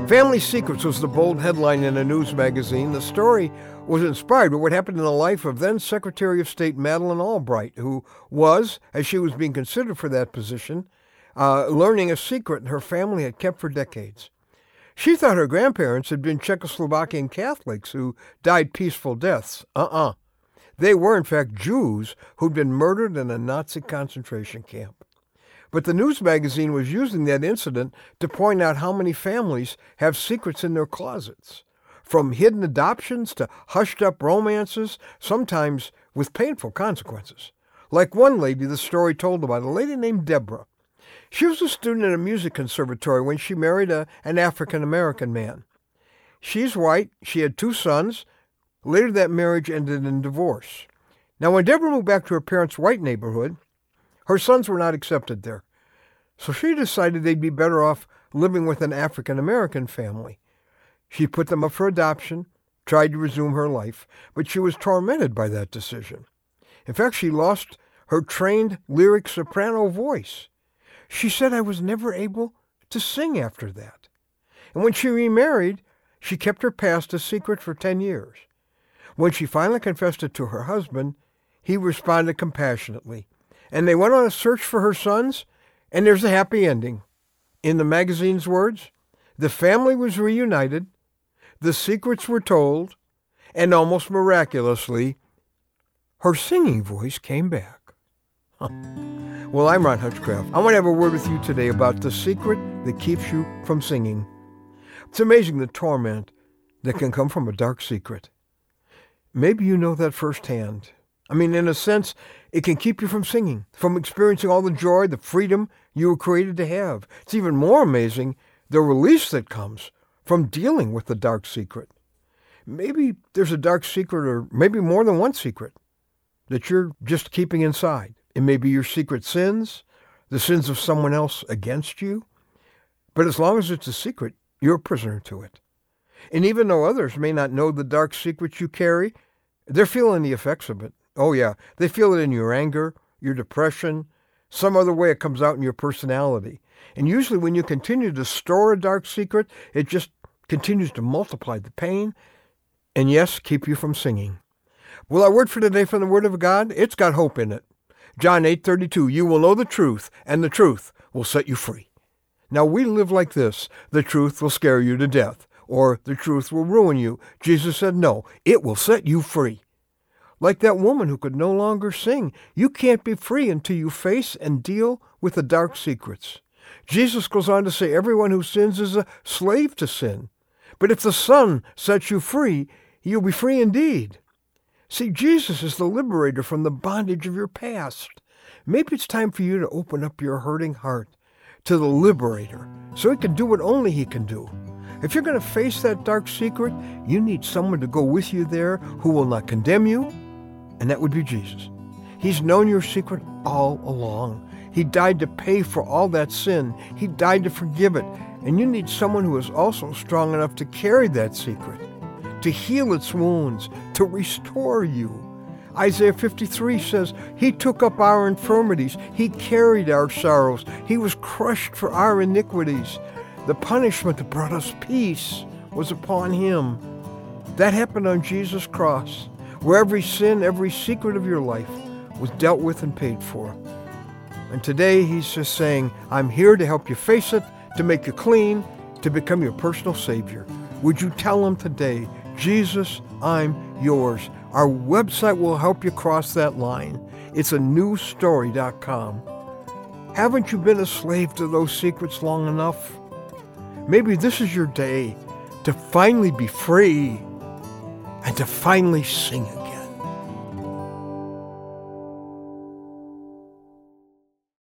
Family Secrets was the bold headline in a news magazine. The story was inspired by what happened in the life of then Secretary of State Madeleine Albright, who was, as she was being considered for that position, learning a secret her family had kept for decades. She thought her grandparents had been Czechoslovakian Catholics who died peaceful deaths. They were, in fact, Jews who'd been murdered in a Nazi concentration camp. But the news magazine was using that incident to point out how many families have secrets in their closets, from hidden adoptions to hushed-up romances, sometimes with painful consequences. Like one lady the story told about, a lady named Deborah. She was a student at a music conservatory when she married an African-American man. She's white. She had 2 sons. Later, that marriage ended in divorce. Now, when Deborah moved back to her parents' white neighborhood, her sons were not accepted there. So she decided they'd be better off living with an African-American family. She put them up for adoption, tried to resume her life, but she was tormented by that decision. In fact, she lost her trained lyric soprano voice. She said, "I was never able to sing after that." And when she remarried, she kept her past a secret for 10 years. When she finally confessed it to her husband, he responded compassionately. And they went on a search for her sons, and there's a happy ending. In the magazine's words, the family was reunited, the secrets were told, and almost miraculously, her singing voice came back. Well, I'm Ron Hutchcraft. I want to have a word with you today about the secret that keeps you from singing. It's amazing the torment that can come from a dark secret. Maybe you know that firsthand. I mean, in a sense, it can keep you from singing, from experiencing all the joy, the freedom you were created to have. It's even more amazing the release that comes from dealing with the dark secret. Maybe there's a dark secret, or maybe more than one secret, that you're just keeping inside. It may be your secret sins, the sins of someone else against you. But as long as it's a secret, you're a prisoner to it. And even though others may not know the dark secret you carry, they're feeling the effects of it. Oh yeah, they feel it in your anger, your depression, some other way it comes out in your personality. And usually when you continue to store a dark secret, it just continues to multiply the pain and, yes, keep you from singing. Well, our word for today from the Word of God, it's got hope in it. John 8:32, you will know the truth, and the truth will set you free. Now, we live like this. The truth will scare you to death, or the truth will ruin you. Jesus said, no, it will set you free. Like that woman who could no longer sing. You can't be free until you face and deal with the dark secrets. Jesus goes on to say, everyone who sins is a slave to sin. But if the Son sets you free, you'll be free indeed. See, Jesus is the liberator from the bondage of your past. Maybe it's time for you to open up your hurting heart to the liberator so he can do what only he can do. If you're going to face that dark secret, you need someone to go with you there who will not condemn you, and that would be Jesus. He's known your secret all along. He died to pay for all that sin. He died to forgive it. And you need someone who is also strong enough to carry that secret, to heal its wounds, to restore you. Isaiah 53 says, he took up our infirmities. He carried our sorrows. He was crushed for our iniquities. The punishment that brought us peace was upon him. That happened on Jesus' cross, where every sin, every secret of your life was dealt with and paid for. And today he's just saying, I'm here to help you face it, to make you clean, to become your personal Savior. Would you tell him today, Jesus, I'm yours. Our website will help you cross that line. It's anewstory.com. Haven't you been a slave to those secrets long enough? Maybe this is your day to finally be free and to finally sing it.